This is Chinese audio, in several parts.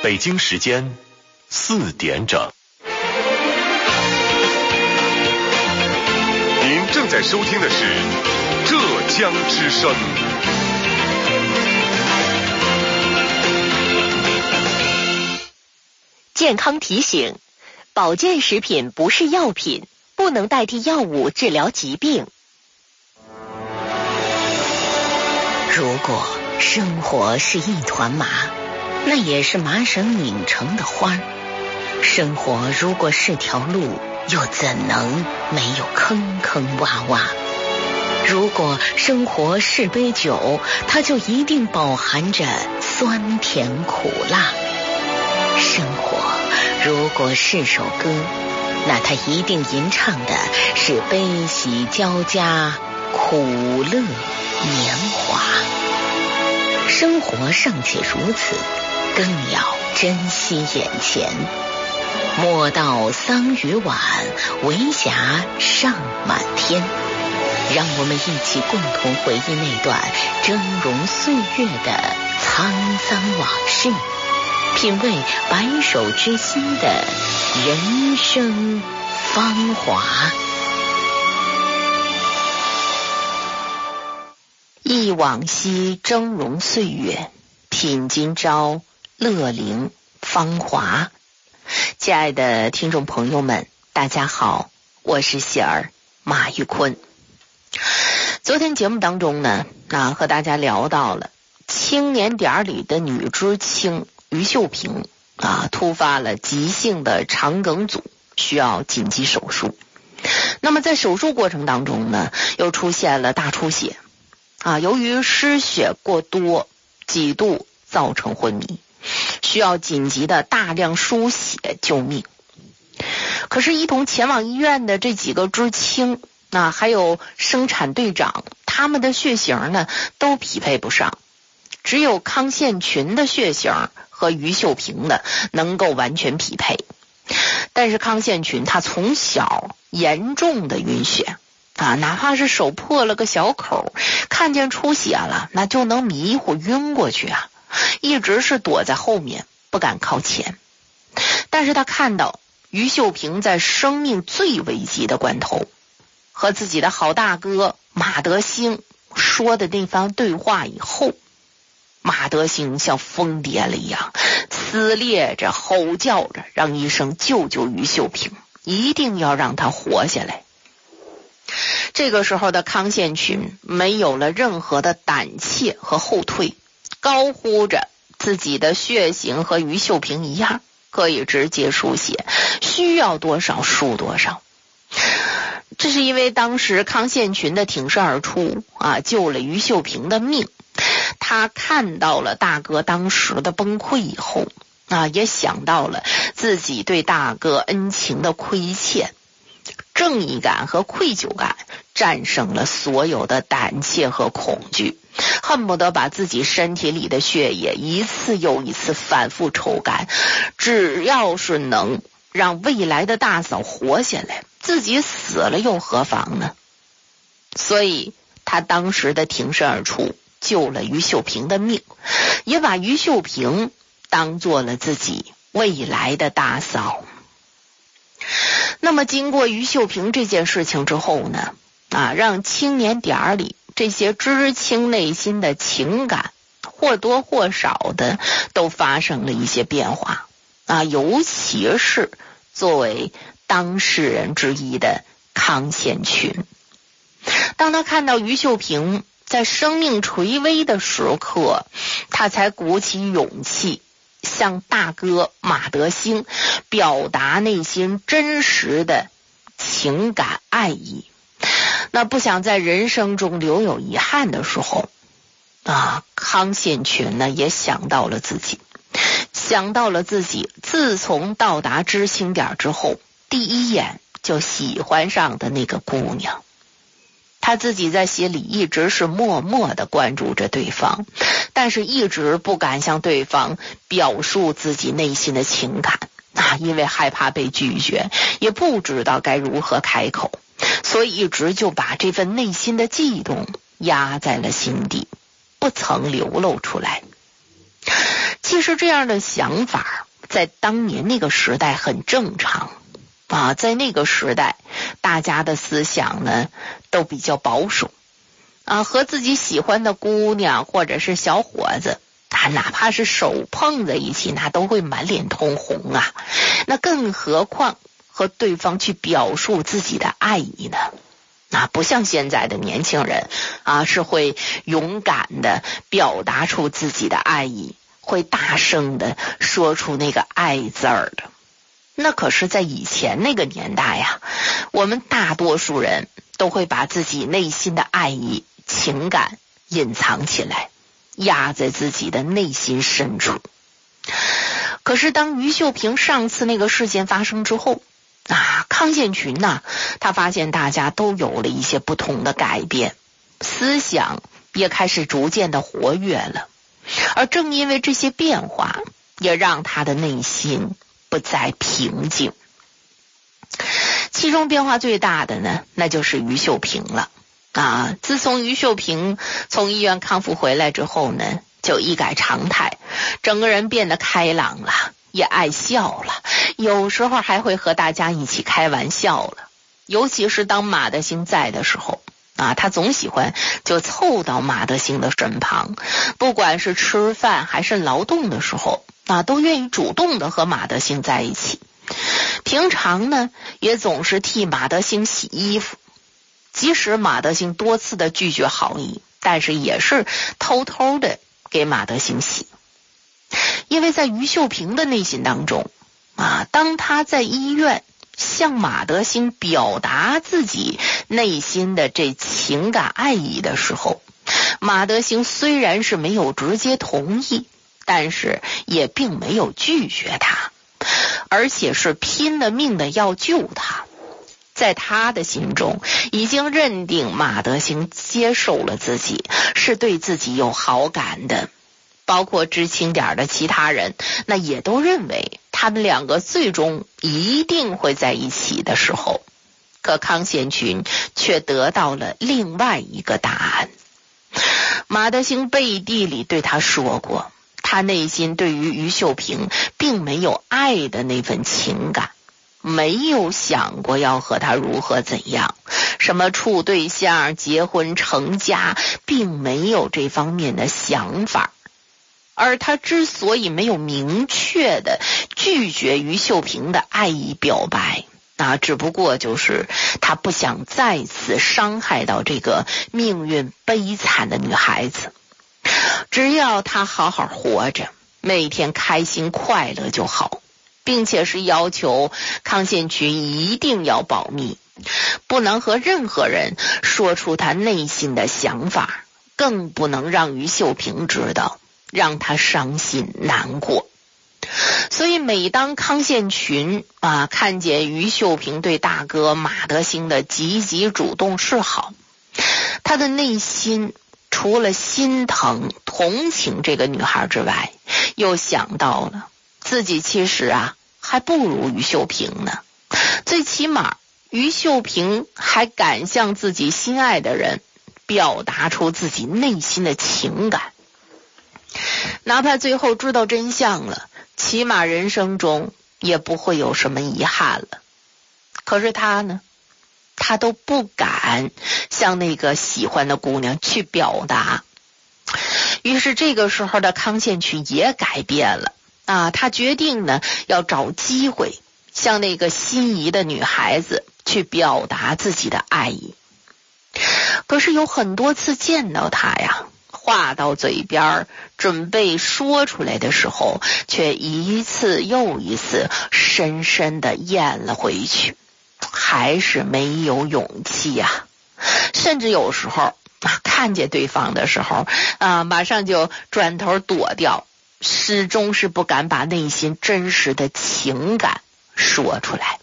北京时间4点整。 您正在收听的是浙江之声。 健康提醒：保健食品不是药品，不能代替药物治疗疾病。 如果生活是一团麻，那也是麻绳拧成的花。生活如果是条路，又怎能没有坑坑洼洼？如果生活是杯酒，它就一定饱含着酸甜苦辣。生活如果是首歌，那它一定吟唱的是悲喜交加，苦乐年华。生活尚且如此，更要珍惜眼前。莫道桑榆晚，为霞尚满天。让我们一起共同回忆那段峥嵘岁月的沧桑往事，品味白首之心的人生芳华。 忆往昔峥嵘岁月，品今朝乐龄芳华。亲爱的听众朋友们，大家好，我是喜儿马玉坤。昨天节目当中呢，和大家聊到了青年点里的女知青于秀萍突发了急性的肠梗阻，需要紧急手术。那么在手术过程当中呢，又出现了大出血由于失血过多，几度造成昏迷，需要紧急的大量输血救命。可是一同前往医院的这几个知青还有生产队长，他们的血型呢都匹配不上，只有康宪群的血型和于秀萍的能够完全匹配。但是康宪群他从小严重的晕血哪怕是手破了个小口，看见出血了那就能迷糊晕过去一直是躲在后面不敢靠前。但是他看到于秀萍在生命最危急的关头和自己的好大哥马德兴说的那番对话以后，马德兴像疯癫了一样撕裂着吼叫着，让医生救救于秀萍，一定要让她活下来。这个时候的康宪群没有了任何的胆怯和后退，高呼着自己的血型和于秀萍一样，可以直接输血，需要多少输多少。这是因为当时康宪群的挺身而出救了于秀萍的命。他看到了大哥当时的崩溃以后也想到了自己对大哥恩情的亏欠，正义感和愧疚感战胜了所有的胆怯和恐惧，恨不得把自己身体里的血液一次又一次反复抽干，只要是能让未来的大嫂活下来，自己死了又何妨呢？所以他当时的挺身而出，救了于秀萍的命，也把于秀萍当做了自己未来的大嫂。那么经过于秀萍这件事情之后呢，让青年点里这些知青内心的情感或多或少的都发生了一些变化尤其是作为当事人之一的康宪群。当他看到于秀萍在生命垂危的时刻，他才鼓起勇气向大哥马德兴表达内心真实的情感爱意。那不想在人生中留有遗憾的时候康宪群呢也想到了自己自从到达知青点之后第一眼就喜欢上的那个姑娘。他自己在心里一直是默默地关注着对方，但是一直不敢向对方表述自己内心的情感因为害怕被拒绝，也不知道该如何开口，所以一直就把这份内心的悸动压在了心底，不曾流露出来。 其实这样的想法在当年那个时代很正常啊，在那个时代大家的思想呢都比较保守啊，和自己喜欢的姑娘或者是小伙子哪怕是手碰在一起，那都会满脸通红啊，那更何况和对方去表述自己的爱意呢？不像现在的年轻人啊，是会勇敢的表达出自己的爱意，会大声的说出那个爱字儿的。那可是在以前那个年代呀，我们大多数人都会把自己内心的爱意、情感隐藏起来，压在自己的内心深处。可是当于秀萍上次那个事件发生之后康宪群他发现大家都有了一些不同的改变，思想也开始逐渐的活跃了。而正因为这些变化，也让他的内心不再平静。其中变化最大的呢，那就是于秀萍了自从于秀萍从医院康复回来之后呢，就一改常态，整个人变得开朗了，也爱笑了，有时候还会和大家一起开玩笑了。尤其是当马德兴在的时候他总喜欢就凑到马德兴的身旁，不管是吃饭还是劳动的时候都愿意主动的和马德兴在一起。平常呢，也总是替马德兴洗衣服，即使马德兴多次的拒绝好意，但是也是偷偷的给马德兴洗。因为在于秀萍的内心当中当他在医院向马德兴表达自己内心的这情感爱意的时候，马德兴虽然是没有直接同意，但是也并没有拒绝他，而且是拼了命的要救他。在他的心中已经认定马德兴接受了自己，是对自己有好感的，包括知情点的其他人那也都认为他们两个最终一定会在一起的时候，可康宪群却得到了另外一个答案。马德兴背地里对他说过，他内心对于于秀萍并没有爱的那份情感，没有想过要和他如何怎样，什么处对象、结婚、成家，并没有这方面的想法。而他之所以没有明确的拒绝于秀萍的爱意表白只不过就是他不想再次伤害到这个命运悲惨的女孩子。只要她好好活着，每天开心快乐就好，并且是要求康宪群一定要保密，不能和任何人说出他内心的想法，更不能让于秀萍知道，让他伤心难过。所以每当康宪群看见于秀萍对大哥马德兴的积极主动示好，他的内心除了心疼同情这个女孩之外，又想到了自己其实还不如于秀萍呢。最起码于秀萍还敢向自己心爱的人表达出自己内心的情感，哪怕最后知道真相了，起码人生中也不会有什么遗憾了。可是他呢，他都不敢向那个喜欢的姑娘去表达。于是这个时候的康宪群也改变了他决定呢要找机会向那个心仪的女孩子去表达自己的爱意。可是有很多次见到她话到嘴边准备说出来的时候，却一次又一次深深的咽了回去，还是没有勇气甚至有时候看见对方的时候马上就转头躲掉，始终是不敢把内心真实的情感说出来。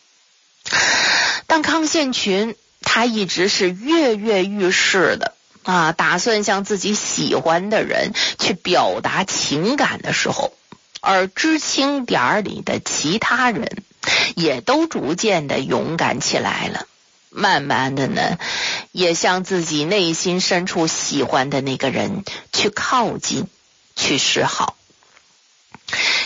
但康宪群他一直是跃跃欲试的打算向自己喜欢的人去表达情感的时候，而知青点里的其他人也都逐渐的勇敢起来了，慢慢的呢，也向自己内心深处喜欢的那个人去靠近，去示好。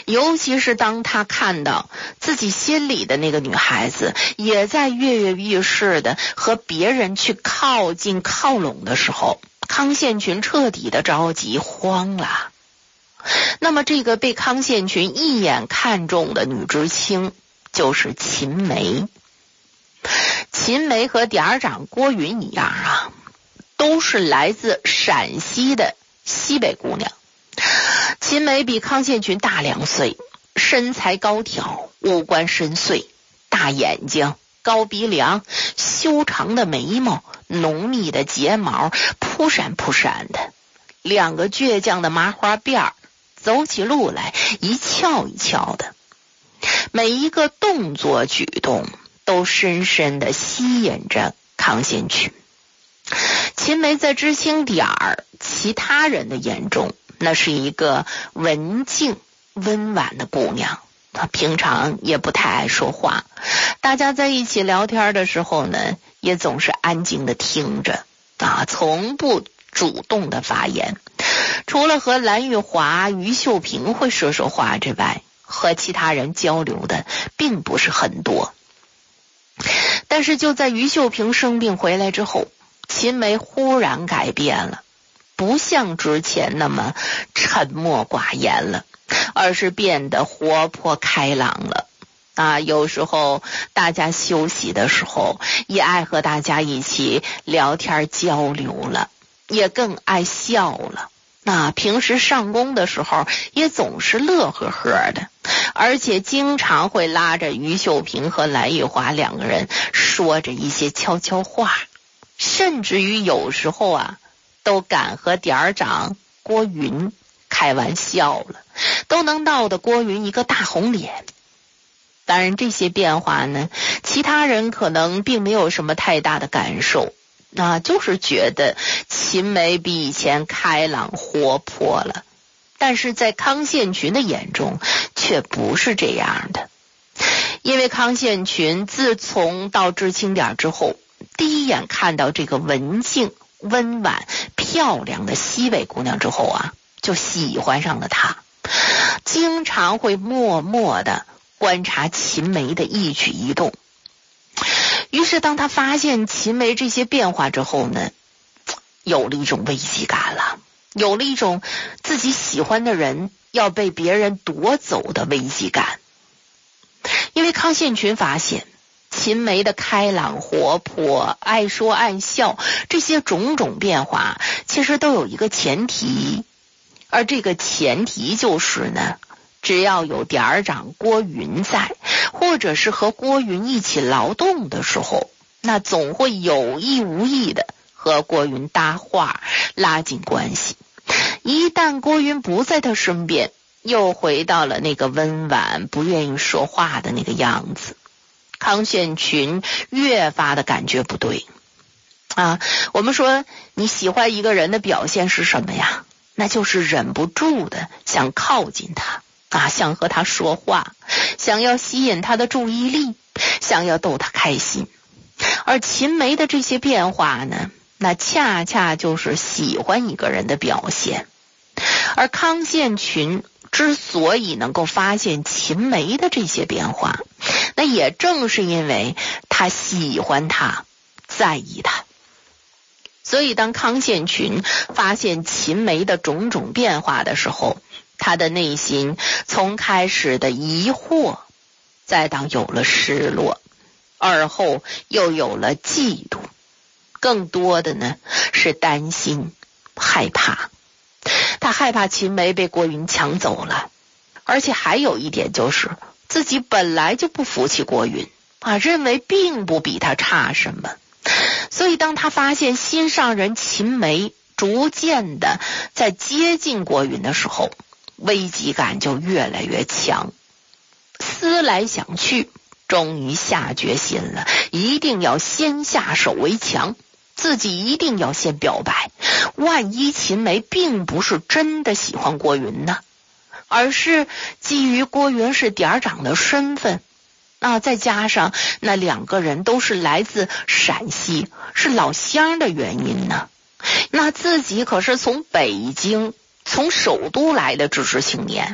尤其是当他看到自己心里的那个女孩子也在跃跃欲试的和别人去靠近靠拢的时候，康宪群彻底的着急慌了。那么这个被康宪群一眼看中的女知青就是秦梅。秦梅和点儿长郭云一样啊，都是来自陕西的西北姑娘。秦梅比康宪群大2岁，身材高挑，五官深邃，大眼睛，高鼻梁，修长的眉毛，浓密的睫毛，扑闪扑闪的，两个倔强的麻花辫儿，走起路来一翘一翘的，每一个动作举动都深深地吸引着康宪群。秦梅在知青点儿其他人的眼中，那是一个文静温婉的姑娘，她平常也不太爱说话，大家在一起聊天的时候呢，也总是安静的听着从不主动的发言。除了和蓝玉华、于秀萍会说说话之外，和其他人交流的并不是很多。但是就在于秀萍生病回来之后，秦梅忽然改变了，不像之前那么沉默寡言了，而是变得活泼开朗了。有时候大家休息的时候，也爱和大家一起聊天交流了，也更爱笑了。平时上工的时候也总是乐呵呵的，而且经常会拉着于秀萍和蓝玉华两个人说着一些悄悄话，甚至于有时候都敢和点儿长郭云开玩笑了，都能闹得郭云一个大红脸。当然这些变化呢，其他人可能并没有什么太大的感受，就是觉得秦梅比以前开朗活泼了。但是在康宪群的眼中却不是这样的，因为康宪群自从到知青点之后，第一眼看到这个文静温婉漂亮的西北姑娘之后就喜欢上了她，经常会默默的观察秦梅的一举一动。于是当他发现秦梅这些变化之后呢，有了一种危机感了，有了一种自己喜欢的人要被别人夺走的危机感。因为康宪群发现秦梅的开朗活泼、爱说爱笑，这些种种变化其实都有一个前提，而这个前提就是呢，只要有点儿长郭云在，或者是和郭云一起劳动的时候，那总会有意无意的和郭云搭话，拉近关系。一旦郭云不在他身边，又回到了那个温婉不愿意说话的那个样子。康宪群越发的感觉不对我们说你喜欢一个人的表现是什么呀？那就是忍不住的想靠近他想和他说话，想要吸引他的注意力，想要逗他开心。而秦梅的这些变化呢，那恰恰就是喜欢一个人的表现。而康宪群之所以能够发现秦梅的这些变化，那也正是因为他喜欢他，在意他。所以当康宪群发现秦梅的种种变化的时候，他的内心从开始的疑惑，再到有了失落，而后又有了嫉妒，更多的呢是担心、害怕。他害怕秦梅被郭云抢走了，而且还有一点就是自己本来就不服气郭云认为并不比他差什么。所以当他发现心上人秦梅逐渐的在接近郭云的时候，危机感就越来越强。思来想去，终于下决心了，一定要先下手为强，自己一定要先表白。万一秦梅并不是真的喜欢郭云呢，而是基于郭云是点儿长的身份再加上那两个人都是来自陕西，是老乡的原因呢，那自己可是从北京，从首都来的知识青年，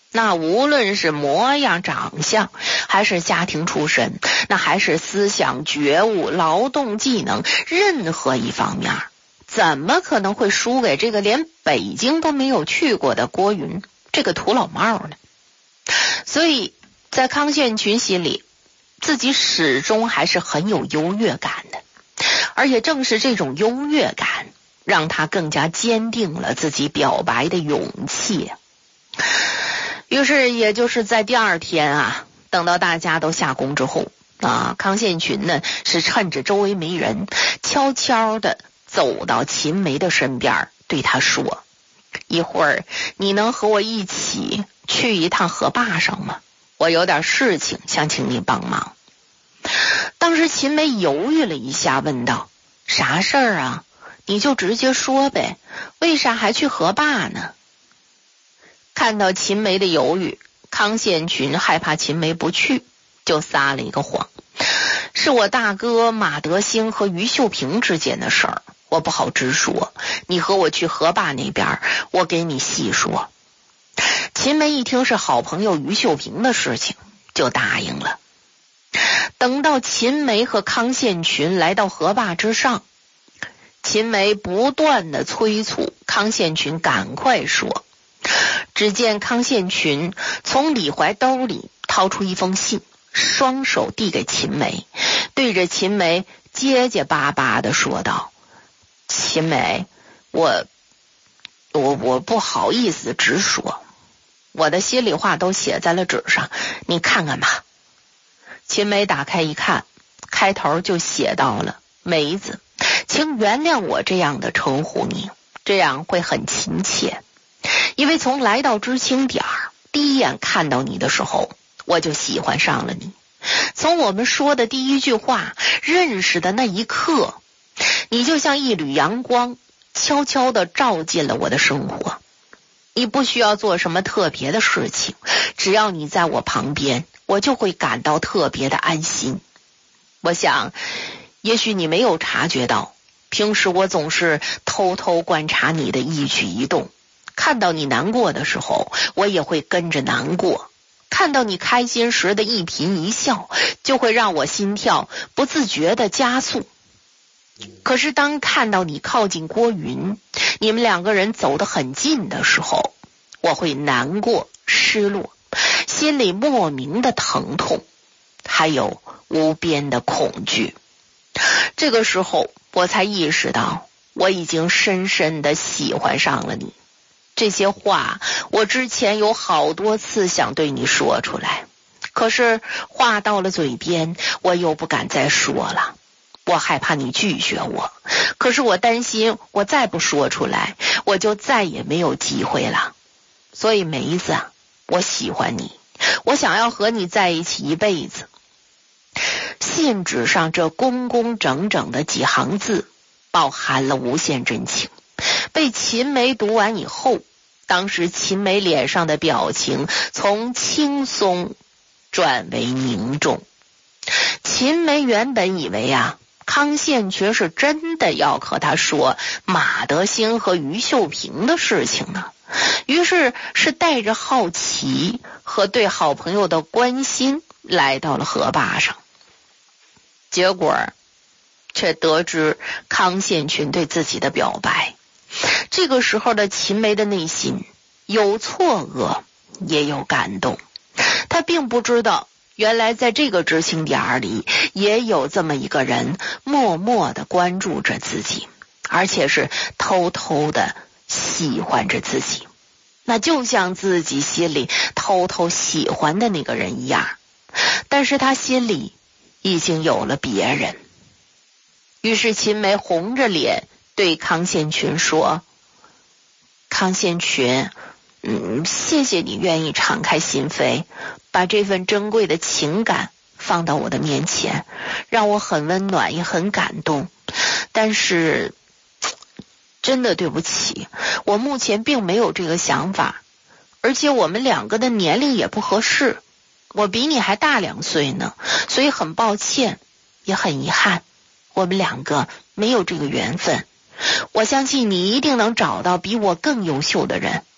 那无论是模样长相，还是家庭出身，那还是思想觉悟、劳动技能，任何一方面，怎么可能会输给这个连北京都没有去过的郭云这个土老帽呢？所以在康宪群心里，自己始终还是很有优越感的，而且正是这种优越感让他更加坚定了自己表白的勇气。于是也就是在第二天啊，等到大家都下工之后啊，康宪群呢是趁着周围没人，悄悄地走到秦梅的身边，对她说：一会儿你能和我一起去一趟河坝上吗？我有点事情想请你帮忙。当时秦梅犹豫了一下，问道：啥事儿啊？你就直接说呗，为啥还去河坝呢？看到秦梅的犹豫，康宪群害怕秦梅不去，就撒了一个谎：是我大哥马德兴和于秀平之间的事儿，我不好直说，你和我去河坝那边，我给你细说。秦梅一听是好朋友于秀平的事情，就答应了。等到秦梅和康宪群来到河坝之上，秦梅不断的催促康宪群赶快说。只见康宪群从里怀兜里掏出一封信，双手递给秦梅，对着秦梅结结巴巴的说道：秦梅，我不好意思直说，我的心里话都写在了纸上，你看看吧。秦梅打开一看，开头就写到了：梅子，请原谅我这样的称呼你，这样会很亲切。因为从来到知青点第一眼看到你的时候，我就喜欢上了你。从我们说的第一句话，认识的那一刻，你就像一缕阳光，悄悄地照进了我的生活。你不需要做什么特别的事情，只要你在我旁边，我就会感到特别的安心。我想，也许你没有察觉到，平时我总是偷偷观察你的一举一动。看到你难过的时候，我也会跟着难过；看到你开心时的一颦一笑，就会让我心跳不自觉的加速。可是当看到你靠近郭云，你们两个人走得很近的时候，我会难过、失落，心里莫名的疼痛，还有无边的恐惧。这个时候，我才意识到，我已经深深的喜欢上了你。这些话我之前有好多次想对你说出来，可是话到了嘴边，我又不敢再说了。我害怕你拒绝我，可是我担心我再不说出来，我就再也没有机会了。所以梅子，我喜欢你，我想要和你在一起一辈子。信纸上这工工整整的几行字，包含了无限真情。被秦梅读完以后，当时秦梅脸上的表情从轻松转为凝重。秦梅原本以为康宪群是真的要和他说马德兴和于秀平的事情呢，于是是带着好奇和对好朋友的关心来到了河坝上。结果却得知康宪群对自己的表白。这个时候的秦梅的内心有错愕也有感动，她并不知道原来在这个知青点里也有这么一个人默默地关注着自己，而且是偷偷地喜欢着自己，那就像自己心里偷偷喜欢的那个人一样。但是她心里已经有了别人。于是秦梅红着脸对康宪群说：康宪群，谢谢你愿意敞开心扉，把这份珍贵的情感放到我的面前，让我很温暖也很感动。但是真的对不起，我目前并没有这个想法，而且我们两个的年龄也不合适，我比你还大2岁呢，所以很抱歉，也很遗憾，我们两个没有这个缘分。我相信你一定能找到比我更优秀的人，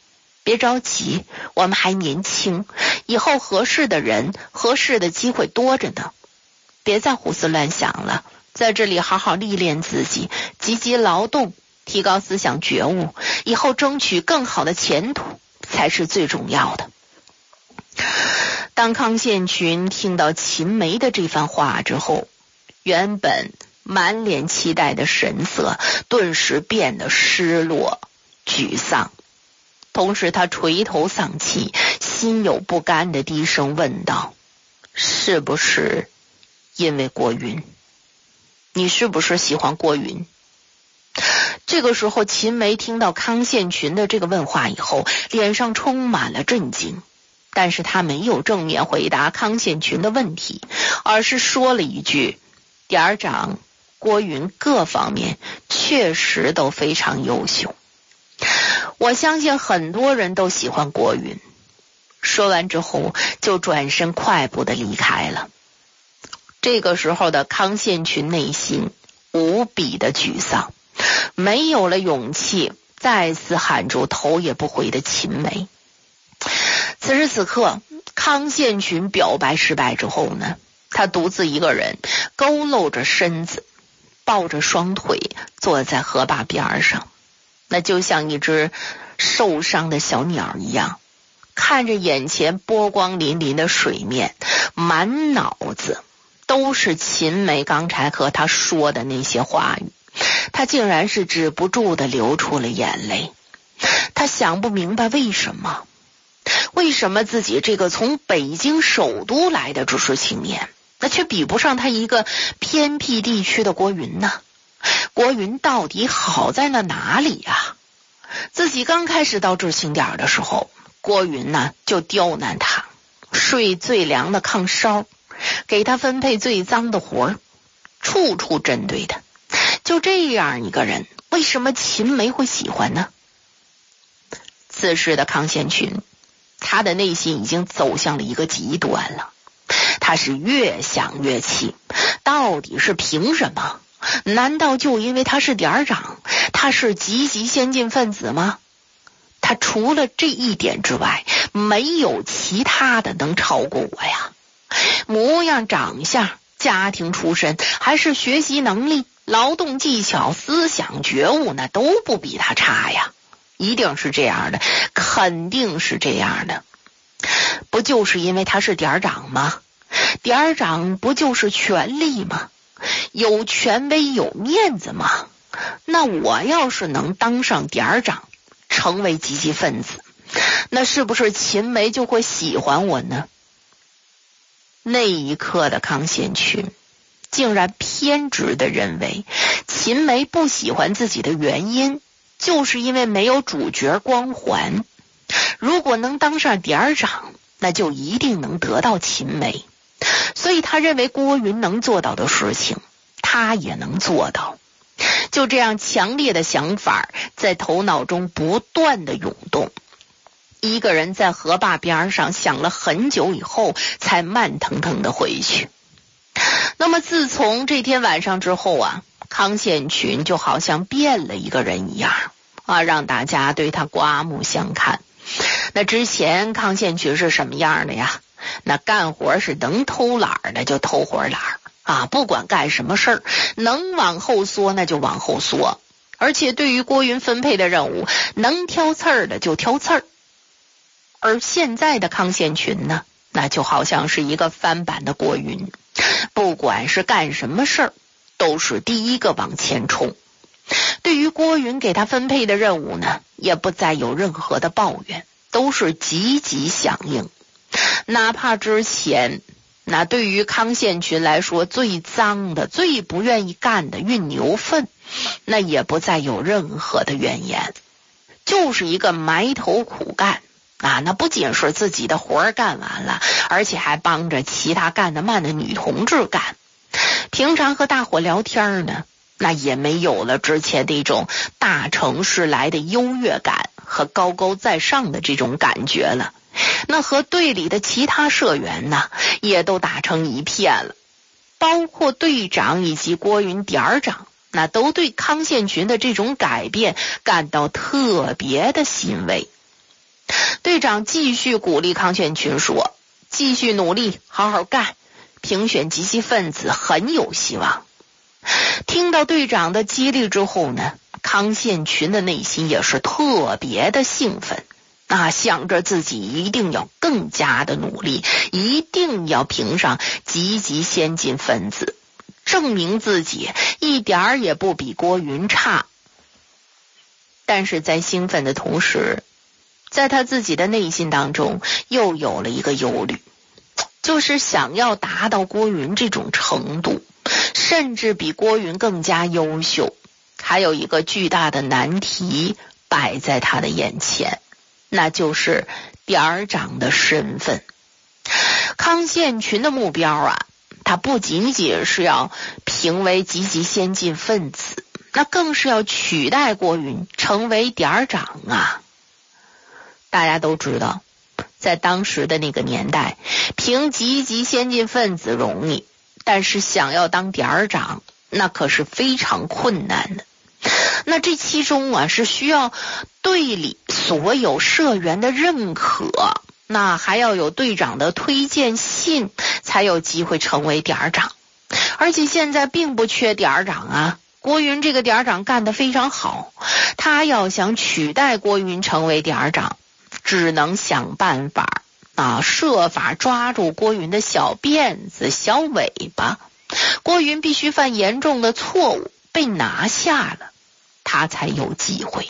别着急，我们还年轻，以后合适的人、合适的机会多着呢。别再胡思乱想了，在这里好好历练自己，积极劳动，提高思想觉悟，以后争取更好的前途才是最重要的。当康宪群听到秦梅的这番话之后，原本满脸期待的神色顿时变得失落沮丧，同时他垂头丧气，心有不甘地低声问道：是不是因为郭云？你是不是喜欢郭云？这个时候秦梅听到康宪群的这个问话以后，脸上充满了震惊，但是他没有正面回答康宪群的问题，而是说了一句：点长，郭云各方面确实都非常优秀，我相信很多人都喜欢郭云。说完之后就转身快步地离开了。这个时候的康宪群内心无比的沮丧，没有了勇气再次喊住头也不回的秦梅。此时此刻，康宪群表白失败之后呢，他独自一个人佝偻着身子，抱着双腿坐在河坝边上，那就像一只受伤的小鸟一样，看着眼前波光粼粼的水面，满脑子都是秦梅刚才和他说的那些话语，他竟然是止不住的流出了眼泪。他想不明白为什么自己这个从北京首都来的知识青年，那却比不上他一个偏僻地区的郭云呢？郭云到底好在那哪里呀？自己刚开始到知青点的时候，郭云呢就刁难他，睡最凉的炕梢，给他分配最脏的活儿，处处针对他。就这样一个人，为什么秦梅会喜欢呢？此时的康宪群，他的内心已经走向了一个极端了。他是越想越气，到底是凭什么？难道就因为他是点长，他是极其先进分子吗？他除了这一点之外，没有其他的能超过我呀。模样、长相、家庭出身，还是学习能力、劳动技巧、思想觉悟，那都不比他差呀。一定是这样的，肯定是这样的。不就是因为他是点长吗？点长不就是权力吗？有权威有面子吗？那我要是能当上点长，成为积极分子，那是不是秦梅就会喜欢我呢？那一刻的康宪群竟然偏执地认为，秦梅不喜欢自己的原因就是因为没有主角光环，如果能当上点长，那就一定能得到秦梅。所以他认为郭云能做到的事情，他也能做到。就这样强烈的想法在头脑中不断的涌动。一个人在河坝边上想了很久以后，才慢腾腾的回去。那么自从这天晚上之后啊，康宪群就好像变了一个人一样啊，让大家对他刮目相看。那之前康宪群是什么样的呀？那干活是能偷懒的就偷活懒啊，不管干什么事儿，能往后缩那就往后缩，而且对于郭云分配的任务，能挑刺儿的就挑刺儿。而现在的康宪群呢，那就好像是一个翻版的郭云，不管是干什么事儿，都是第一个往前冲。对于郭云给他分配的任务呢，也不再有任何的抱怨，都是积极响应。哪怕之前那对于康宪群来说最脏的、最不愿意干的运牛粪，那也不再有任何的怨言，就是一个埋头苦干啊！那不仅是自己的活儿干完了，而且还帮着其他干得慢的女同志干。平常和大伙聊天呢，那也没有了之前那种大城市来的优越感和高高在上的这种感觉了。那和队里的其他社员呢，也都打成一片了，包括队长以及郭云点长，那都对康宪群的这种改变感到特别的欣慰。 队长继续鼓励康献群说，继续努力，好好干，评选积极分子很有希望。听到队长的激励之后呢，康献群的内心也是特别的兴奋，想着自己一定要更加的努力，一定要评上积极先进分子，证明自己一点儿也不比郭云差。但是在兴奋的同时，在他自己的内心当中又有了一个忧虑，就是想要达到郭云这种程度，甚至比郭云更加优秀，还有一个巨大的难题摆在他的眼前，那就是点儿长的身份。康献群的目标他不仅仅是要评为积极先进分子，那更是要取代郭云成为点儿长大家都知道，在当时的那个年代，评积极先进分子容易，但是想要当点儿长，那可是非常困难的。那这其中是需要队里所有社员的认可，那还要有队长的推荐信，才有机会成为点儿长。而且现在并不缺点儿长郭云这个点儿长干得非常好，他要想取代郭云成为点儿长，只能想办法设法抓住郭云的小辫子小尾巴，郭云必须犯严重的错误被拿下了，他才有机会。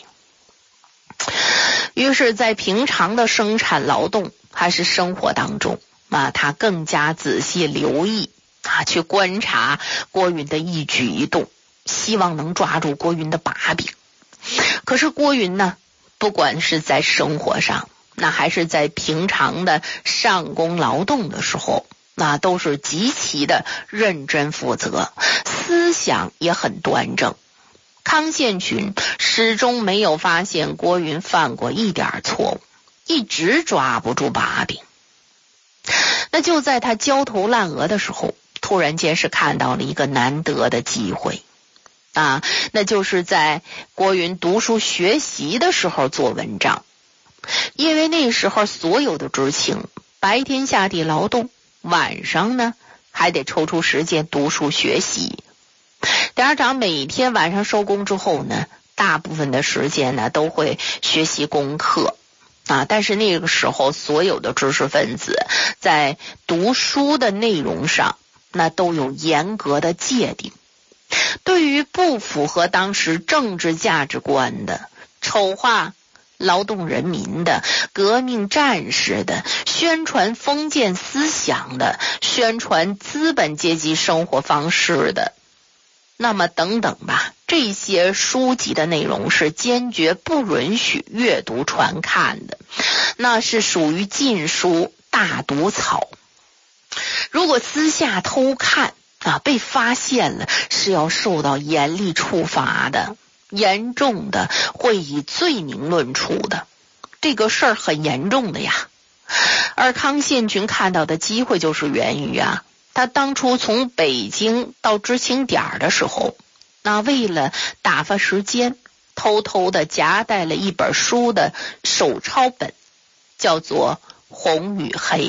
于是在平常的生产劳动还是生活当中他更加仔细留意去观察郭云的一举一动，希望能抓住郭云的把柄。可是郭云呢，不管是在生活上还是在平常的上工劳动的时候，都是极其的认真负责，思想也很端正。康献群始终没有发现郭云犯过一点错误，一直抓不住把柄。那就在他焦头烂额的时候，突然间是看到了一个难得的机会那就是在郭云读书学习的时候做文章。因为那时候所有的知青白天下地劳动，晚上呢还得抽出时间读书学习。点儿长每天晚上收工之后呢，大部分的时间呢都会学习功课但是那个时候所有的知识分子在读书的内容上那都有严格的界定，对于不符合当时政治价值观的、丑化劳动人民的、革命战士的、宣传封建思想的、宣传资本阶级生活方式的，那么等等吧，这些书籍的内容是坚决不允许阅读传看的，那是属于禁书大毒草。如果私下偷看被发现了，是要受到严厉处罚的，严重的会以罪名论处的，这个事儿很严重的呀。而康献群看到的机会就是源于他当初从北京到知青点的时候，为了打发时间，偷偷的夹带了一本书的手抄本，叫做《红与黑》。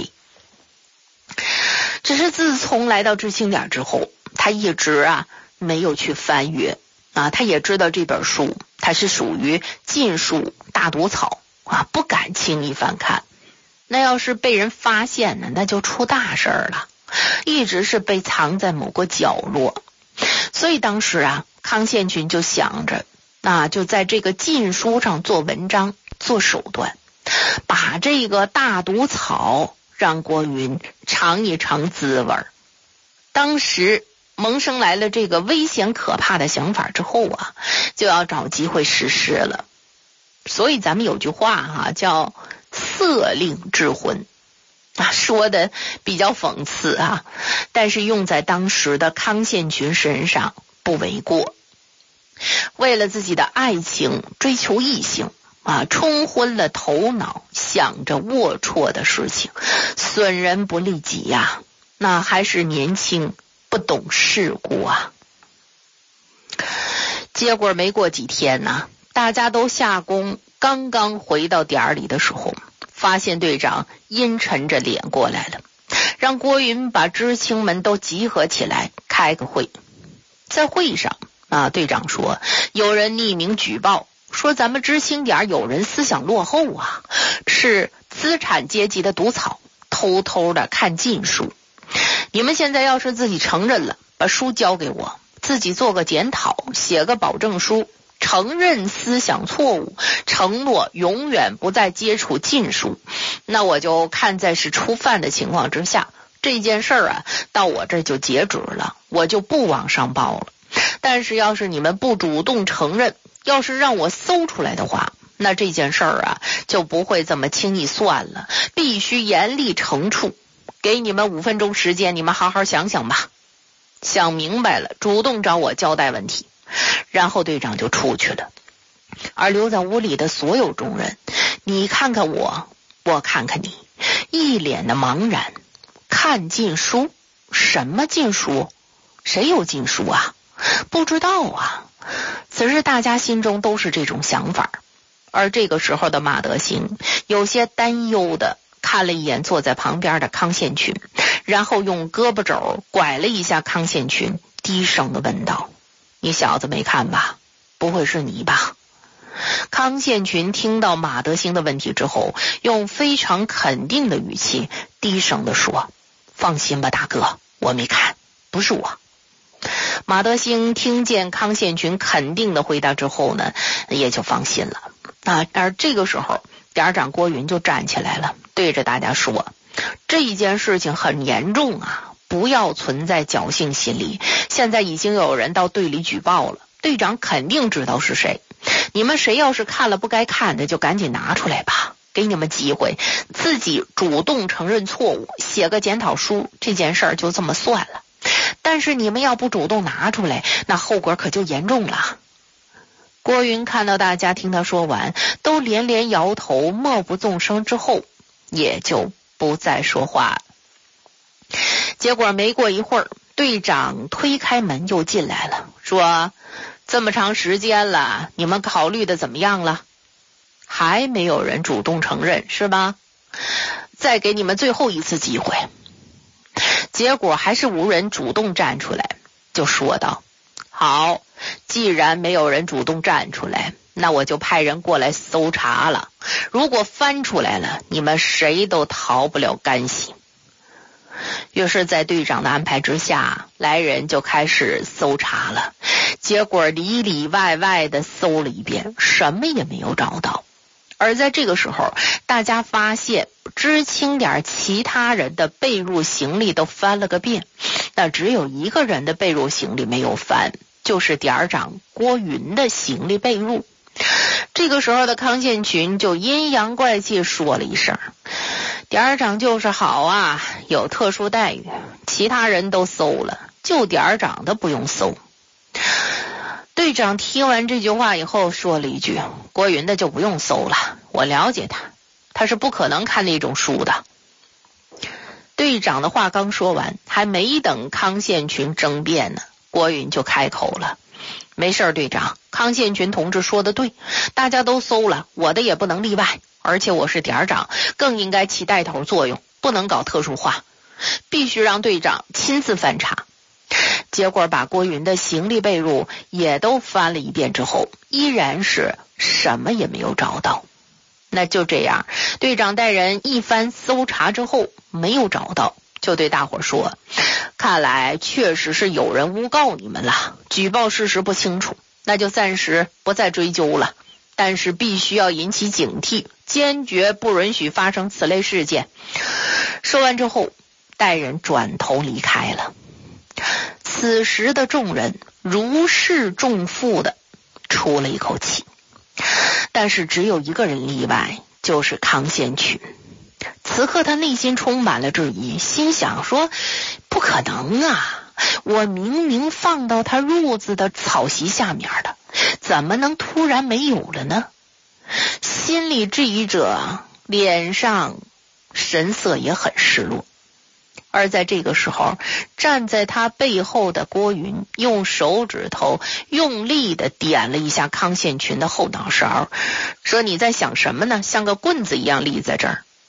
只是自从来到知青点之后，他一直没有去翻阅他也知道这本书它是属于禁书大毒草不敢轻易翻看。那要是被人发现呢，那就出大事了，一直是被藏在某个角落。所以当时康献群就想着就在这个禁书上做文章做手段，把这个大毒草让郭云尝一尝滋味。当时萌生来了这个危险可怕的想法之后就要找机会实施了。所以咱们有句话叫色令智昏说的比较讽刺但是用在当时的康献群身上不为过。为了自己的爱情追求异性冲昏了头脑，想着龌龊的事情，损人不利己那还是年轻不懂世故结果没过几天大家都下工，刚刚回到点里的时候， 发现队长阴沉着脸过来了，让郭云把知青们都集合起来开个会。在会上队长说，有人匿名举报说咱们知青点有人思想落后是资产阶级的毒草，偷偷的看禁书。你们现在要是自己承认了，把书交给我，自己做个检讨，写个保证书，承认思想错误，承诺永远不再接触禁书，那我就看在是初犯的情况之下，这件事儿到我这就截止了，我就不往上报了。但是要是你们不主动承认，要是让我搜出来的话，那这件事儿就不会这么轻易算了，必须严厉惩处。给你们5分钟时间，你们好好想想吧，想明白了主动找我交代问题。然后队长就出去了。而留在屋里的所有众人，你看看我，我看看你，一脸的茫然。看禁书？什么禁书？谁有禁书不知道此时大家心中都是这种想法。而这个时候的马德兴有些担忧的看了一眼坐在旁边的康宪群，然后用胳膊肘拐了一下康宪群，低声的问道，你小子没看吧？不会是你吧？康宪群听到马德兴的问题之后，用非常肯定的语气低声的说，放心吧大哥，我没看，不是我。马德兴听见康宪群肯定的回答之后呢，也就放心了。而这个时候点长郭云就站起来了，对着大家说，这一件事情很严重不要存在侥幸心理，现在已经有人到队里举报了，队长肯定知道是谁，你们谁要是看了不该看的就赶紧拿出来吧，给你们机会自己主动承认错误，写个检讨书，这件事儿就这么算了。但是你们要不主动拿出来，那后果可就严重了。郭云看到大家听他说完都连连摇头默不作声之后，也就不再说话了。结果没过一会儿，队长推开门又进来了，说，这么长时间了，你们考虑的怎么样了？还没有人主动承认是吧？再给你们最后一次机会。结果还是无人主动站出来，就说道，好，既然没有人主动站出来，那我就派人过来搜查了，如果翻出来了，你们谁都逃不了干系。于是在队长的安排之下，来人就开始搜查了，结果里里外外的搜了一遍，什么也没有找到。而在这个时候，大家发现知青点其他人的被褥行李都翻了个遍，那只有一个人的被褥行李没有翻，就是点长郭云的行李被褥。这个时候的康宪群就阴阳怪气说了一声，点长就是好有特殊待遇，其他人都搜了，就点长的不用搜。队长听完这句话以后说了一句，郭云的就不用搜了，我了解他是不可能看那种书的。队长的话刚说完，还没等康宪群争辩呢，郭云就开口了，没事队长，康宪群同志说的对，大家都搜了，我的也不能例外，而且我是点长，更应该起带头作用，不能搞特殊化，必须让队长亲自翻查。结果把郭云的行李被褥也都翻了一遍之后，依然是什么也没有找到。那就这样，队长带人一番搜查之后没有找到，就对大伙说，看来确实是有人诬告你们了，举报事实不清楚，那就暂时不再追究了，但是必须要引起警惕，坚决不允许发生此类事件。说完之后，带人转头离开了。此时的众人如释重负的出了一口气，但是只有一个人例外，就是康宪群。此刻他内心充满了质疑，心想说，不可能我明明放到他褥子的草席下面的，怎么能突然没有了呢？心里质疑者脸上神色也很失落。而在这个时候，站在他背后的郭云用手指头用力的点了一下康宪群的后脑勺，说，你在想什么呢？像个棍子一样立在这儿，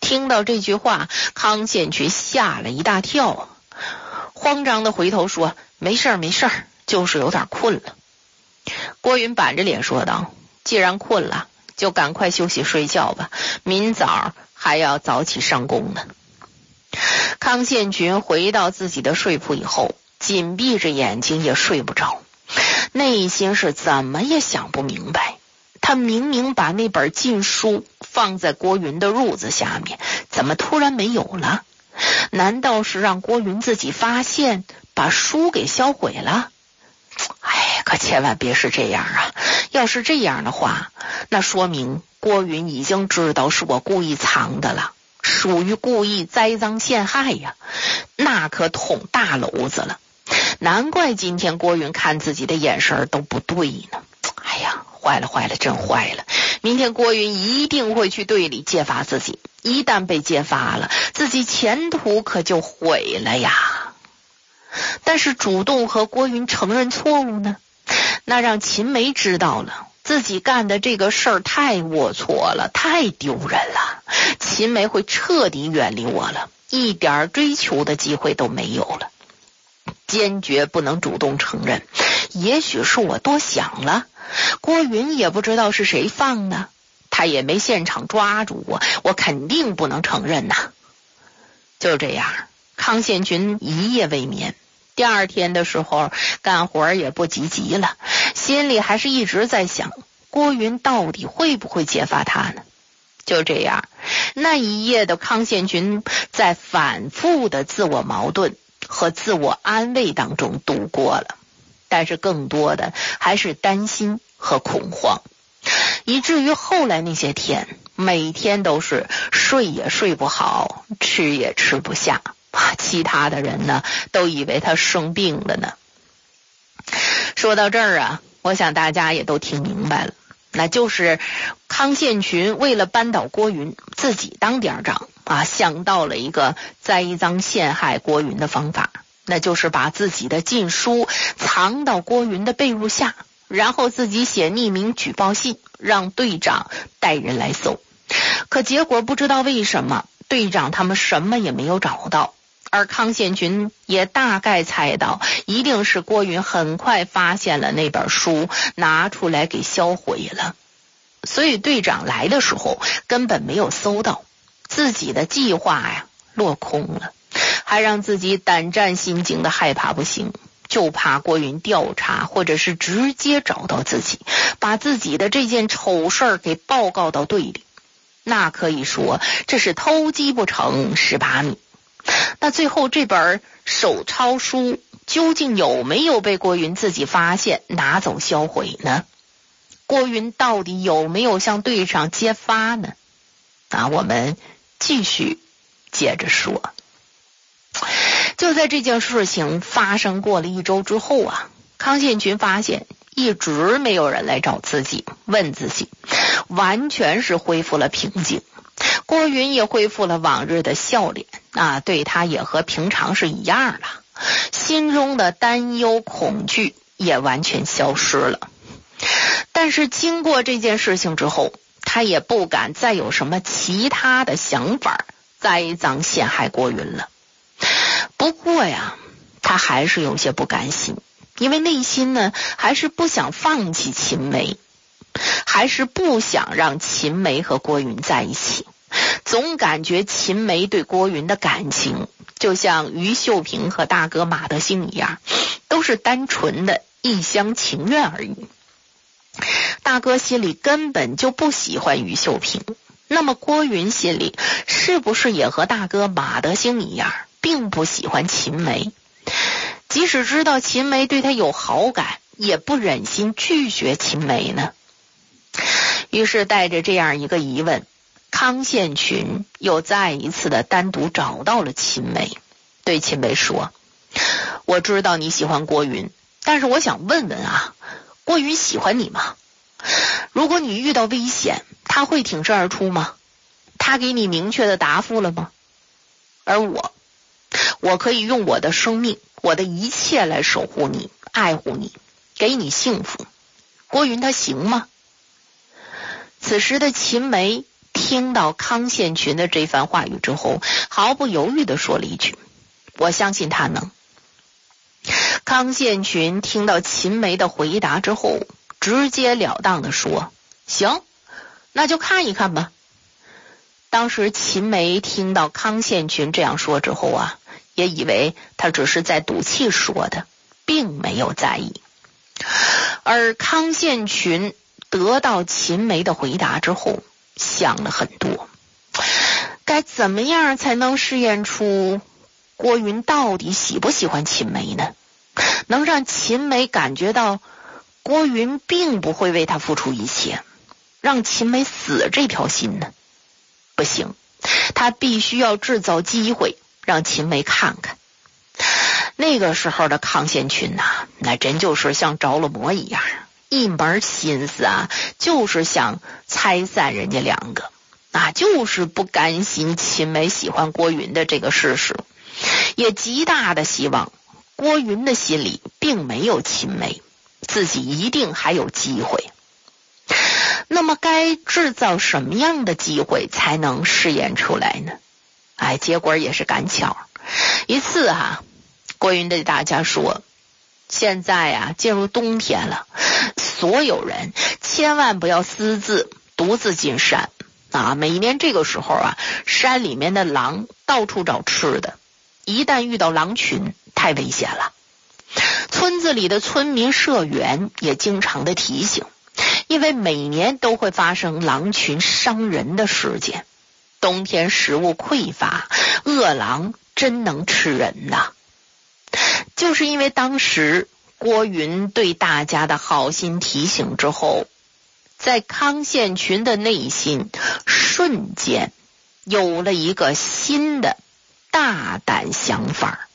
听到这句话，康献群吓了一大跳，慌张的回头说：“没事儿，没事儿，就是有点困了。”郭云板着脸说道：“既然困了，就赶快休息睡觉吧，明早还要早起上工呢。”康献群回到自己的睡铺以后，紧闭着眼睛也睡不着，内心是怎么也想不明白，他明明把那本禁书放在郭云的褥子下面，怎么突然没有了？难道是让郭云自己发现，把书给销毁了？哎，可千万别是这样啊！要是这样的话，那说明郭云已经知道是我故意藏的了，属于故意栽赃陷害呀，那可捅大篓子了。难怪今天郭云看自己的眼神都不对呢。哎呀，坏了坏了，真坏了！明天郭云一定会去队里揭发自己，一旦被揭发了，自己前途可就毁了呀。但是主动和郭云承认错误呢，那让秦梅知道了自己干的这个事儿太龌龊了，太丢人了，秦梅会彻底远离我了，一点追求的机会都没有了。坚决不能主动承认，也许是我多想了，郭云也不知道是谁放的，他也没现场抓住我肯定不能承认呐。就这样，康献群一夜未眠，第二天的时候干活也不积极了，心里还是一直在想郭云到底会不会揭发他呢。就这样，那一夜的康献群在反复的自我矛盾和自我安慰当中度过了，但是更多的还是担心和恐慌，以至于后来那些天每天都是睡也睡不好，吃也吃不下，其他的人呢都以为他生病了呢。说到这儿啊，我想大家也都听明白了，那就是康献群为了扳倒郭云，自己当点长想到了一个栽赃陷害郭云的方法，那就是把自己的禁书藏到郭云的被褥下，然后自己写匿名举报信，让队长带人来搜。可结果不知道为什么，队长他们什么也没有找到，而康献群也大概猜到，一定是郭云很快发现了那本书，拿出来给销毁了。所以队长来的时候根本没有搜到，自己的计划落空了，还让自己胆战心惊的害怕不行，就怕郭云调查或者是直接找到自己，把自己的这件丑事给报告到队里，那可以说这是偷鸡不成蚀把米。那最后这本手抄书究竟有没有被郭云自己发现拿走销毁呢？郭云到底有没有向队长揭发呢？我们继续接着说。就在这件事情发生过了1周之后康献群发现一直没有人来找自己问自己，完全是恢复了平静。郭云也恢复了往日的笑脸对他也和平常是一样了，心中的担忧恐惧也完全消失了。但是经过这件事情之后，他也不敢再有什么其他的想法栽赃陷害郭云了。不过他还是有些不甘心，因为内心呢还是不想放弃秦梅，还是不想让秦梅和郭云在一起。总感觉秦梅对郭云的感情就像于秀萍和大哥马德兴一样，都是单纯的一厢情愿而已。大哥心里根本就不喜欢于秀萍，那么郭云心里是不是也和大哥马德兴一样，并不喜欢秦梅？即使知道秦梅对他有好感，也不忍心拒绝秦梅呢？于是带着这样一个疑问，康献群又再一次的单独找到了秦梅，对秦梅说：“我知道你喜欢郭云，但是我想问问郭云喜欢你吗？如果你遇到危险，他会挺身而出吗？他给你明确的答复了吗？而我可以用我的生命，我的一切来守护你，爱护你，给你幸福。郭云他行吗？”此时的秦梅听到康宪群的这番话语之后，毫不犹豫地说了一句：我相信他能。康宪群听到秦梅的回答之后，直截了当地说：行，那就看一看吧。当时秦梅听到康宪群这样说之后啊，也以为他只是在赌气说的，并没有在意。而康宪群得到秦梅的回答之后，想了很多，该怎么样才能试验出郭云到底喜不喜欢秦梅呢？能让秦梅感觉到郭云并不会为他付出一切，让秦梅死这条心呢？不行，他必须要制造机会让秦梅看看。那个时候的康宪群呐，那真就是像着了魔一样，一门心思啊，就是想拆散人家两个，就是不甘心秦梅喜欢郭云的这个事实，也极大的希望郭云的心里并没有秦梅，自己一定还有机会。那么该制造什么样的机会才能试验出来呢？结果也是赶巧，一次郭云对大家说，现在进入冬天了，所有人千万不要私自独自进山每年这个时候山里面的狼到处找吃的，一旦遇到狼群太危险了。村子里的村民社员也经常的提醒，因为每年都会发生狼群伤人的事件，冬天食物匮乏，饿狼真能吃人呐。就是因为当时郭云对大家的好心提醒之后，在康宪群的内心瞬间有了一个新的大胆想法。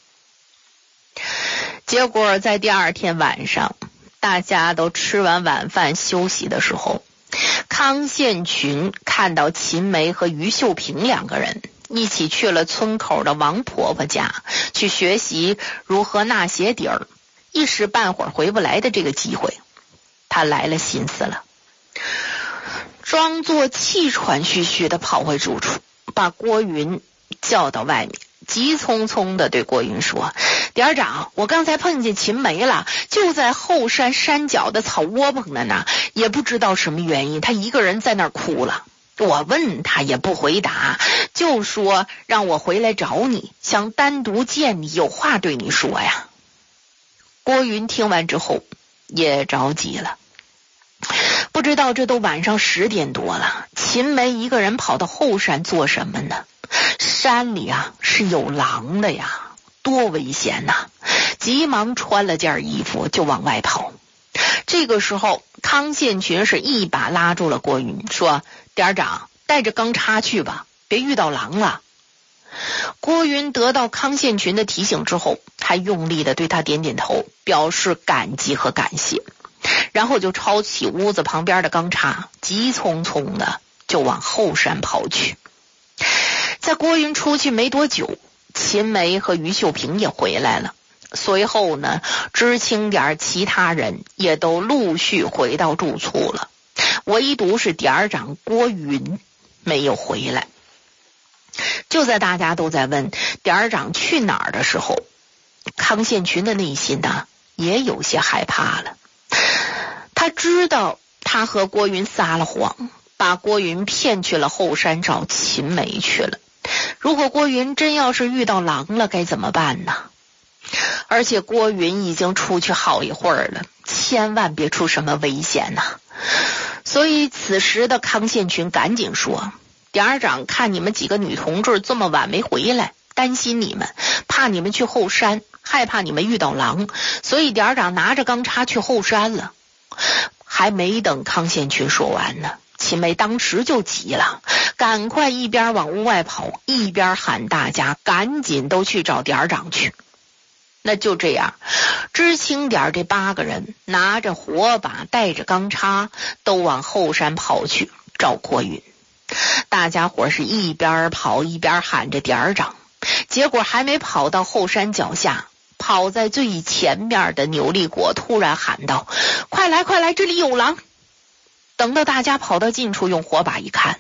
结果在第二天晚上，大家都吃完晚饭休息的时候，康宪群看到秦梅和于秀萍两个人一起去了村口的王婆婆家，去学习如何纳鞋底儿，一时半会儿回不来的这个机会，他来了心思了，装作气喘吁吁的跑回住处，把郭云叫到外面，急匆匆的对郭云说：点长，我刚才碰见秦梅了，就在后山山脚的草窝棚的呢，也不知道什么原因，她一个人在那儿哭了。我问她也不回答，就说让我回来找你，想单独见你，有话对你说呀。郭云听完之后也着急了，不知道这都晚上10点多了，秦梅一个人跑到后山做什么呢？山里是有狼的呀，多危险呐！急忙穿了件衣服就往外跑。这个时候康宪群是一把拉住了郭云，说：点长，带着钢叉去吧，别遇到狼了。郭云得到康宪群的提醒之后，还用力的对他点点头，表示感激和感谢，然后就抄起屋子旁边的钢叉，急匆匆的就往后山跑去。在郭云出去没多久，秦梅和于秀萍也回来了，随后呢，知青点其他人也都陆续回到住处了，唯独是点长郭云没有回来。就在大家都在问点长去哪儿的时候，康宪群的内心也有些害怕了。他知道他和郭云撒了谎，把郭云骗去了后山找秦梅去了。如果郭云真要是遇到狼了该怎么办呢？而且郭云已经出去好一会儿了，千万别出什么危险呐。所以此时的康宪群赶紧说：点长看你们几个女同志这么晚没回来，担心你们，怕你们去后山，害怕你们遇到狼，所以点长拿着钢叉去后山了。还没等康宪群说完呢，秦梅当时就急了，赶快一边往屋外跑，一边喊大家赶紧都去找点长去。那就这样，知青点这8个人拿着火把，带着钢叉，都往后山跑去找郭云。大家伙是一边跑一边喊着点长，结果还没跑到后山脚下，跑在最前面的牛立国突然喊道：快来快来，这里有狼！等到大家跑到近处，用火把一看，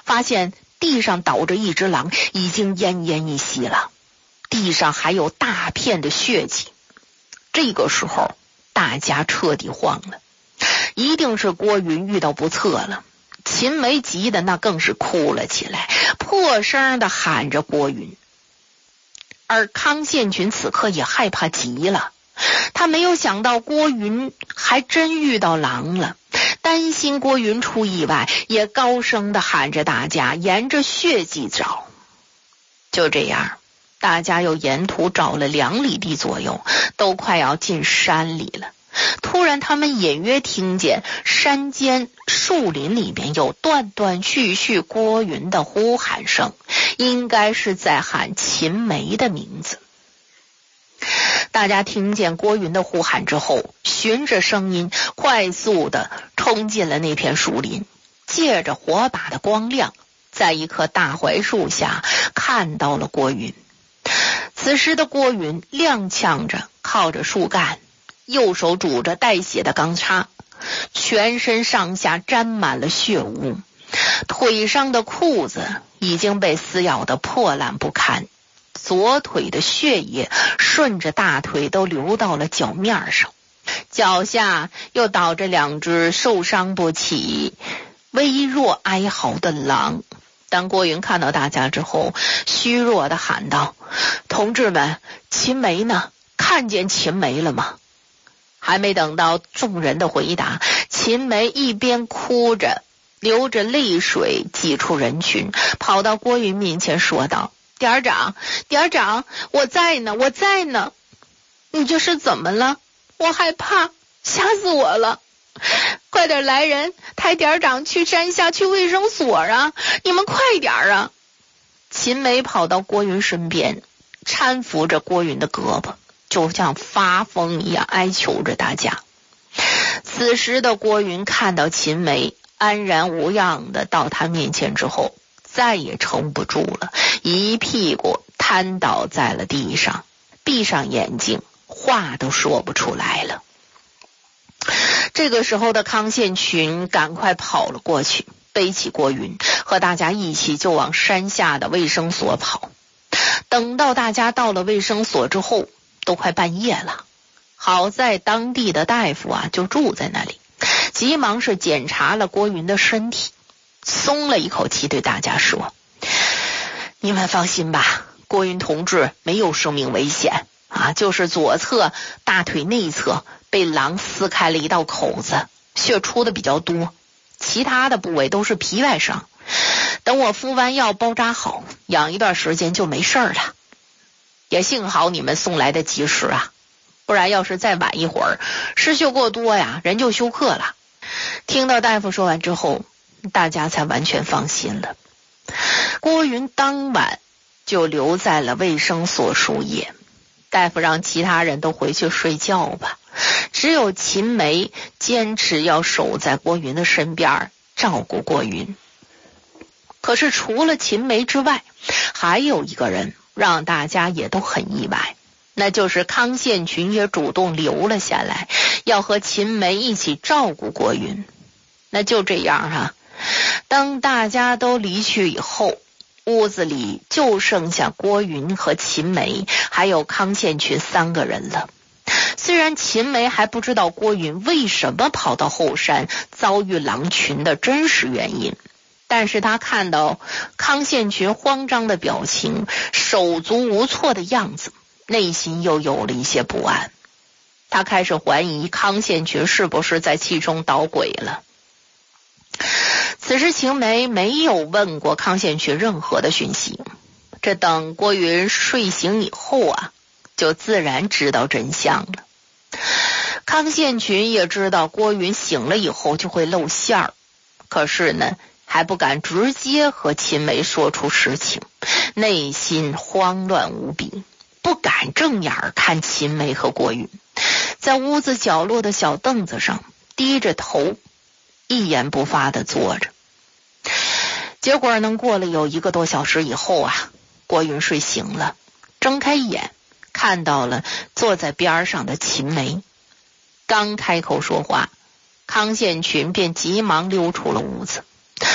发现地上倒着一只狼，已经奄奄一息了，地上还有大片的血迹。这个时候大家彻底慌了，一定是郭云遇到不测了。秦梅急的那更是哭了起来，破声的喊着郭云。而康献群此刻也害怕极了，他没有想到郭云还真遇到狼了，担心郭云出意外，也高声的喊着大家沿着血迹找。就这样，大家又沿途找了2里地左右，都快要进山里了。突然他们隐约听见山间树林里边有断断续续郭云的呼喊声，应该是在喊秦梅的名字。大家听见郭云的呼喊之后，循着声音快速的冲进了那片树林，借着火把的光亮，在一棵大槐树下看到了郭云。此时的郭云踉跄着靠着树干，右手拄着带血的钢叉，全身上下沾满了血污，腿上的裤子已经被撕咬得破烂不堪，左腿的血液顺着大腿都流到了脚面上，脚下又倒着2只受伤不起、微弱哀嚎的狼。当郭云看到大家之后，虚弱地喊道：“同志们，秦梅呢？看见秦梅了吗？”还没等到众人的回答，秦梅一边哭着流着泪水挤出人群，跑到郭云面前说道：“点长，我在呢。你这是怎么了？我害怕，吓死我了。快点来人，抬点长去山下去卫生所啊！你们快点啊！”秦梅跑到郭云身边，搀扶着郭云的胳膊，就像发疯一样哀求着大家。此时的郭云看到秦梅安然无恙的到他面前之后，再也撑不住了，一屁股瘫倒在了地上，闭上眼睛，话都说不出来了。这个时候的康献群赶快跑了过去，背起郭云，和大家一起就往山下的卫生所跑。等到大家到了卫生所之后，都快半夜了，好在当地的大夫就住在那里，急忙是检查了郭云的身体，松了一口气，对大家说：“你们放心吧，郭云同志没有生命危险就是左侧大腿内侧被狼撕开了一道口子，血出的比较多，其他的部位都是皮外伤，等我敷完药包扎好，养一段时间就没事了。也幸好你们送来的及时不然要是再晚一会儿，失血过多人就休克了。”听到大夫说完之后，大家才完全放心了。郭云当晚就留在了卫生所输液，大夫让其他人都回去睡觉吧，只有秦梅坚持要守在郭云的身边照顾郭云。可是除了秦梅之外，还有一个人让大家也都很意外，那就是康献群也主动留了下来，要和秦梅一起照顾郭云。那就这样当大家都离去以后，屋子里就剩下郭云和秦梅还有康献群3个人了。虽然秦梅还不知道郭云为什么跑到后山遭遇狼群的真实原因，但是他看到康献群慌张的表情，手足无措的样子，内心又有了一些不安。他开始怀疑康献群是不是在其中捣鬼了。此时秦梅没有问过康献群任何的讯息，这等郭云睡醒以后就自然知道真相了。康献群也知道郭云醒了以后就会露馅儿，可是呢还不敢直接和秦梅说出实情，内心慌乱无比，不敢正眼看秦梅和郭云，在屋子角落的小凳子上低着头一言不发地坐着。结果过了有1个多小时以后郭云睡醒了，睁开眼看到了坐在边上的秦梅，刚开口说话，康献群便急忙溜出了屋子。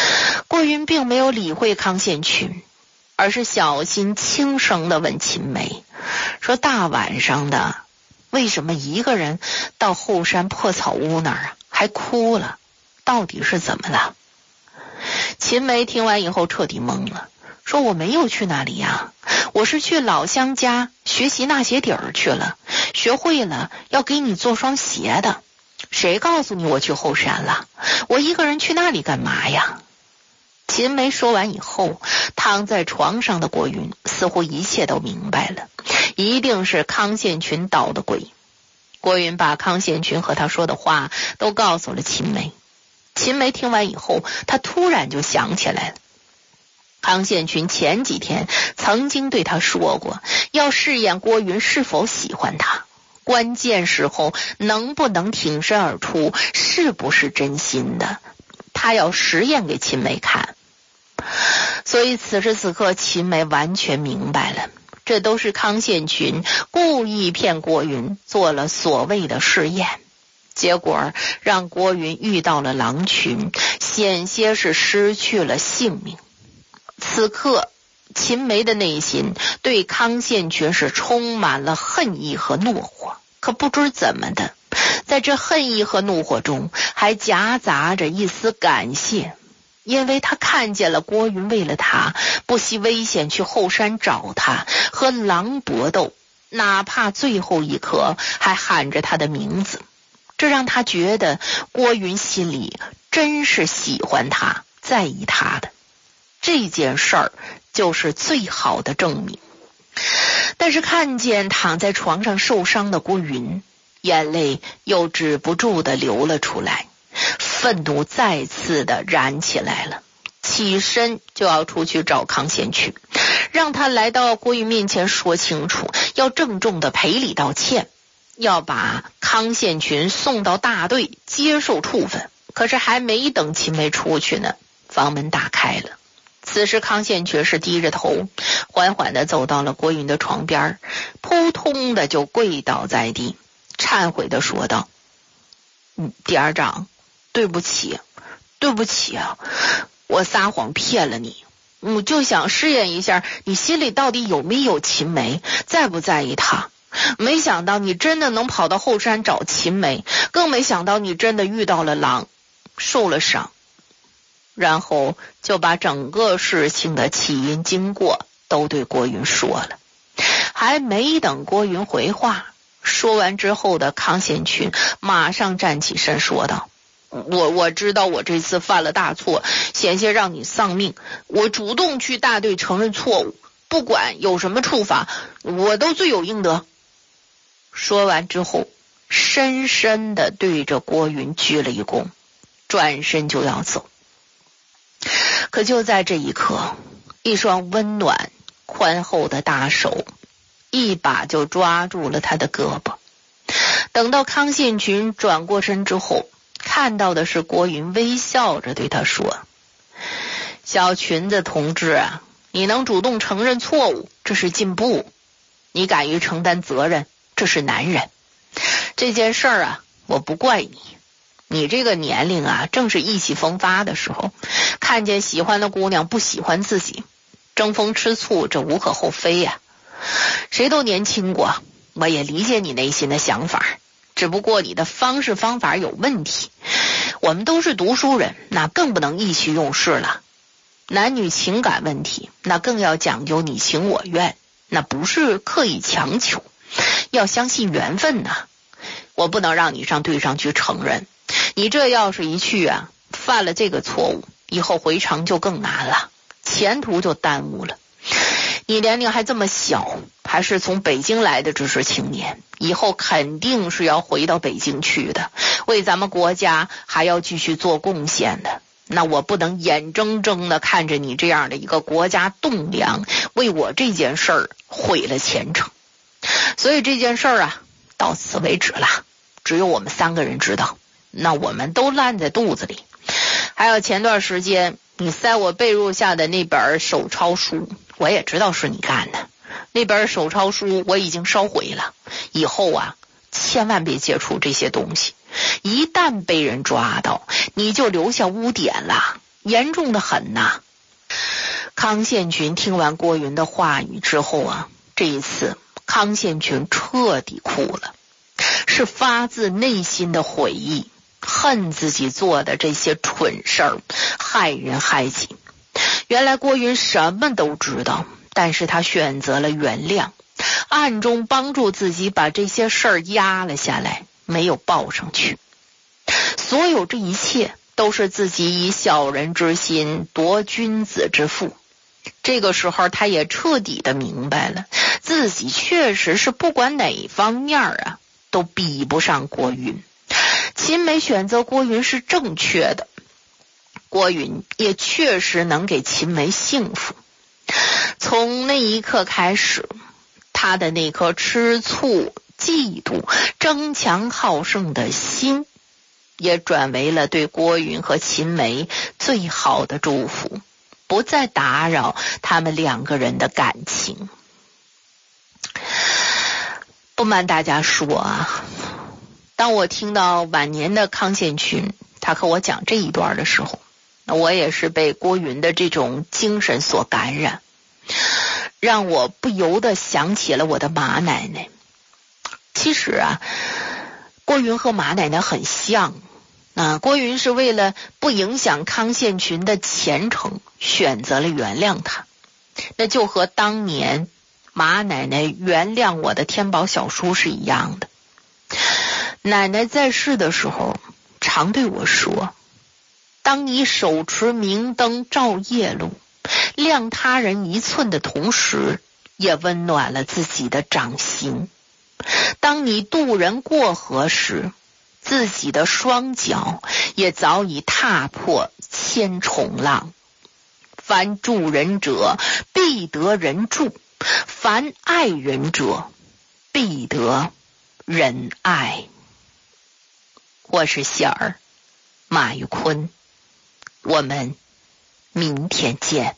郭云并没有理会康宪群，而是小心轻声地问秦梅，说大晚上的为什么一个人到后山破草屋那儿啊，还哭了，到底是怎么了？秦梅听完以后彻底懵了，说我没有去那里呀，我是去老乡家学习纳鞋底儿去了，学会了要给你做双鞋的。谁告诉你我去后山了？我一个人去那里干嘛呀？秦梅说完以后，躺在床上的郭云似乎一切都明白了，一定是康宪群捣的鬼。郭云把康宪群和他说的话都告诉了秦梅。秦梅听完以后，她突然就想起来了，康宪群前几天曾经对他说过，要试验郭云是否喜欢他，关键时候能不能挺身而出，是不是真心的，他要实验给秦梅看。所以此时此刻秦梅完全明白了，这都是康宪群故意骗郭云做了所谓的试验，结果让郭云遇到了狼群，险些是失去了性命。此刻秦梅的内心对康宪群是充满了恨意和怒火，可不知怎么的，在这恨意和怒火中还夹杂着一丝感谢，因为他看见了郭云为了他不惜危险去后山找他，和狼搏斗，哪怕最后一刻还喊着他的名字，这让他觉得郭云心里真是喜欢他，在意他的。这件事儿就是最好的证明。但是看见躺在床上受伤的郭云，眼泪又止不住地流了出来，愤怒再次的燃起来了，起身就要出去找康宪群，让他来到郭云面前说清楚，要郑重的赔礼道歉，要把康宪群送到大队接受处分。可是还没等秦梅出去呢，房门打开了。此时康宪群是低着头，缓缓地走到了郭云的床边，扑通的就跪倒在地，忏悔地说道：第二长，对不起啊，我撒谎骗了你，我就想试验一下你心里到底有没有秦梅，在不在意她。没想到你真的能跑到后山找秦梅，更没想到你真的遇到了狼，受了伤。然后就把整个事情的起因经过都对郭云说了。还没等郭云回话，说完之后的康宪群马上站起身说道：我知道我这次犯了大错，险些让你丧命，我主动去大队承认错误，不管有什么处罚，我都罪有应得。说完之后，深深地对着郭云鞠了一躬，转身就要走。可就在这一刻，一双温暖宽厚的大手一把就抓住了他的胳膊。等到康宪群转过身之后，看到的是郭云微笑着对他说：小群子同志啊，你能主动承认错误，这是进步；你敢于承担责任，这是男人。这件事儿啊，我不怪你，你这个年龄啊，正是意气风发的时候，看见喜欢的姑娘不喜欢自己，争风吃醋，这无可厚非呀。谁都年轻过，我也理解你内心的想法，只不过你的方式方法有问题。我们都是读书人，那更不能意气用事了。男女情感问题，那更要讲究你情我愿，那不是刻意强求，要相信缘分呐。我不能让你上队上去承认，你这要是一去啊，犯了这个错误，以后回城就更难了，前途就耽误了。你年龄还这么小，还是从北京来的知识青年，以后肯定是要回到北京去的，为咱们国家还要继续做贡献的。那我不能眼睁睁的看着你这样的一个国家栋梁，为我这件事儿毁了前程。所以这件事儿啊，到此为止了，只有我们3个人知道，那我们都烂在肚子里。还有前段时间你塞我被褥下的那本手抄书，我也知道是你干的，那本手抄书我已经烧毁了，以后啊，千万别接触这些东西，一旦被人抓到，你就留下污点了， 严重的很呐。康献群听完郭云的话语之后啊，这一次康献群彻底哭了，是发自内心的悔意，恨自己做的这些蠢事儿，害人害己。原来郭云什么都知道，但是他选择了原谅，暗中帮助自己把这些事儿压了下来，没有报上去。所有这一切都是自己以小人之心夺君子之腹。这个时候他也彻底的明白了，自己确实是不管哪方面啊都比不上郭云。秦梅选择郭云是正确的，郭云也确实能给秦梅幸福。从那一刻开始，他的那颗吃醋、嫉妒、争强好胜的心，也转为了对郭云和秦梅最好的祝福，不再打扰他们两个人的感情。不瞒大家说啊，当我听到晚年的康献群他和我讲这一段的时候，我也是被郭云的这种精神所感染，让我不由得想起了我的马奶奶。其实啊，郭云和马奶奶很像。郭云是为了不影响康献群的前程，选择了原谅他，那就和当年马奶奶原谅我的天宝小叔是一样的。奶奶在世的时候常对我说，当你手持明灯照夜路，亮他人一寸的同时，也温暖了自己的掌心。当你渡人过河时，自己的双脚也早已踏破千重浪。凡助人者必得人助，凡爱人者必得人爱。我是喜儿，马玉坤，我们明天见。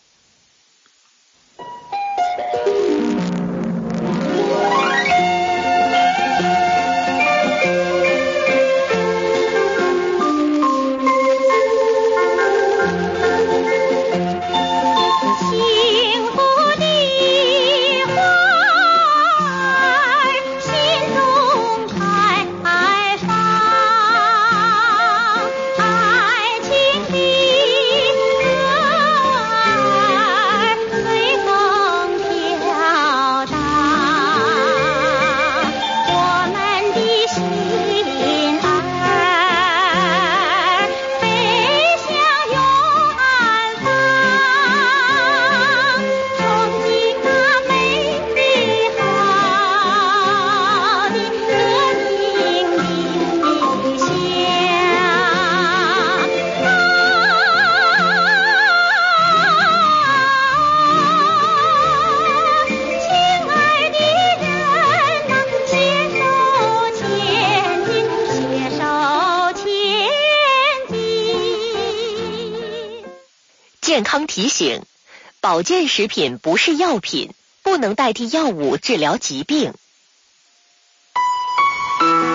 健康提醒：保健食品不是药品，不能代替药物治疗疾病。